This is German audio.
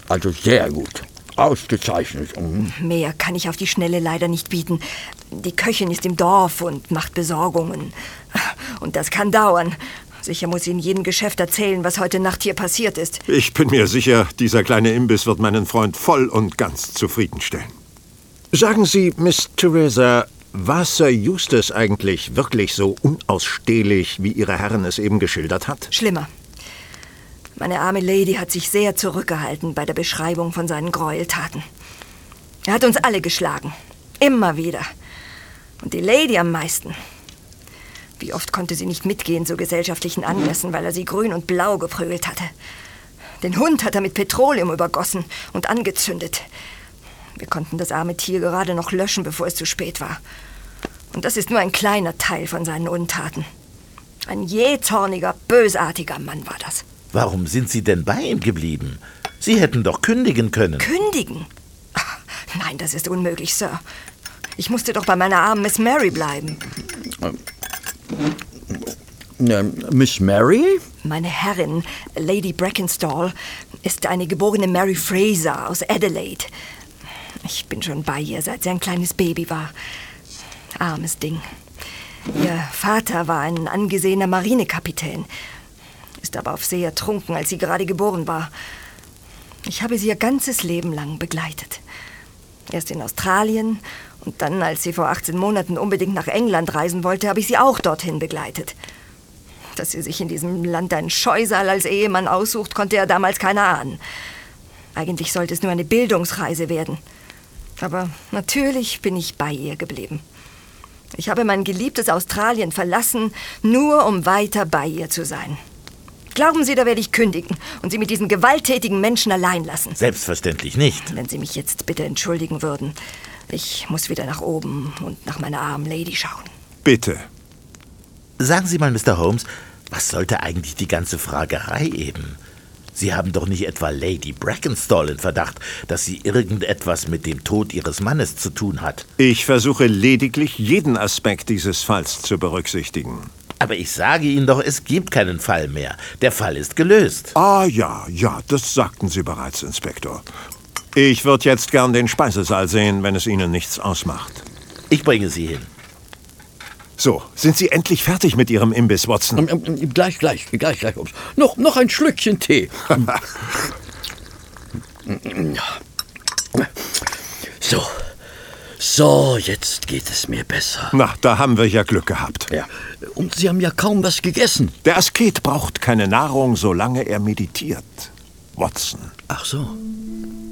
Also sehr gut. Ausgezeichnet. Mehr kann ich auf die Schnelle leider nicht bieten. Die Köchin ist im Dorf und macht Besorgungen. Und das kann dauern. Sicher muss sie in jedem Geschäft erzählen, was heute Nacht hier passiert ist. Ich bin mir sicher, dieser kleine Imbiss wird meinen Freund voll und ganz zufriedenstellen. Sagen Sie, Miss Theresa, war Sir Eustace eigentlich wirklich so unausstehlich, wie Ihre Herrin es eben geschildert hat? Schlimmer. Meine arme Lady hat sich sehr zurückgehalten bei der Beschreibung von seinen Gräueltaten. Er hat uns alle geschlagen. Immer wieder. Und die Lady am meisten. Wie oft konnte sie nicht mitgehen zu gesellschaftlichen Anlässen, weil er sie grün und blau geprügelt hatte. Den Hund hat er mit Petroleum übergossen und angezündet. Wir konnten das arme Tier gerade noch löschen, bevor es zu spät war. Und das ist nur ein kleiner Teil von seinen Untaten. Ein jähzorniger, bösartiger Mann war das. Warum sind Sie denn bei ihm geblieben? Sie hätten doch kündigen können. Kündigen? Ach, nein, das ist unmöglich, Sir. Ich musste doch bei meiner armen Miss Mary bleiben. Miss Mary? Meine Herrin, Lady Brackenstall, ist eine geborene Mary Fraser aus Adelaide. Ich bin schon bei ihr, seit sie ein kleines Baby war. Armes Ding. Ihr Vater war ein angesehener Marinekapitän, ist aber auf See ertrunken, als sie gerade geboren war. Ich habe sie ihr ganzes Leben lang begleitet. Erst in Australien und dann, als sie vor 18 Monaten unbedingt nach England reisen wollte, habe ich sie auch dorthin begleitet. Dass sie sich in diesem Land einen Scheusal als Ehemann aussucht, konnte ja damals keiner ahnen. Eigentlich sollte es nur eine Bildungsreise werden. Aber natürlich bin ich bei ihr geblieben. Ich habe mein geliebtes Australien verlassen, nur um weiter bei ihr zu sein. Glauben Sie, da werde ich kündigen und Sie mit diesen gewalttätigen Menschen allein lassen? Selbstverständlich nicht. Wenn Sie mich jetzt bitte entschuldigen würden. Ich muss wieder nach oben und nach meiner armen Lady schauen. Bitte. Sagen Sie mal, Mr. Holmes, was sollte eigentlich die ganze Fragerei eben? Sie haben doch nicht etwa Lady Brackenstall in Verdacht, dass sie irgendetwas mit dem Tod Ihres Mannes zu tun hat. Ich versuche lediglich, jeden Aspekt dieses Falls zu berücksichtigen. Aber ich sage Ihnen doch, es gibt keinen Fall mehr. Der Fall ist gelöst. Ah, ja, das sagten Sie bereits, Inspektor. Ich würde jetzt gern den Speisesaal sehen, wenn es Ihnen nichts ausmacht. Ich bringe Sie hin. So, sind Sie endlich fertig mit Ihrem Imbiss, Watson? Gleich. Noch ein Schlückchen Tee. So, jetzt geht es mir besser. Na, da haben wir ja Glück gehabt. Ja, und Sie haben ja kaum was gegessen. Der Asket braucht keine Nahrung, solange er meditiert, Watson. Ach so.